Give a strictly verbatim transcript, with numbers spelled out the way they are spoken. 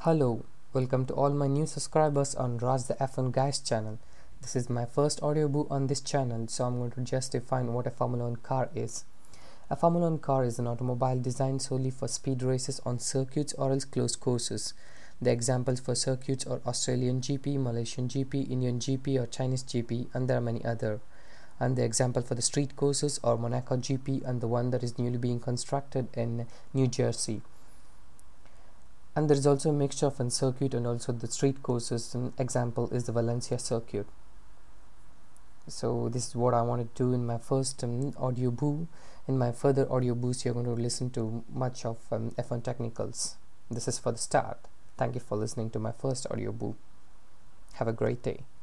Hello, welcome to all my new subscribers on Raj the F one Guys channel. This is my first audiobook on this channel, so I'm going to just define what a Formula One car is. A Formula One car is an automobile designed solely for speed races on circuits or else closed courses. The examples for circuits are Australian G P, Malaysian G P, Indian G P or Chinese G P, and there are many other. And the example for the street courses are Monaco G P and the one that is newly being constructed in New Jersey. And there is also a mixture of a circuit and also the street courses. An example is the Valencia circuit. So this is what I want to do in my first um, audio boo. In my further audio boos, you're going to listen to much of um, F one technicals. This is for the start. Thank you for listening to my first audio boo. Have a great day.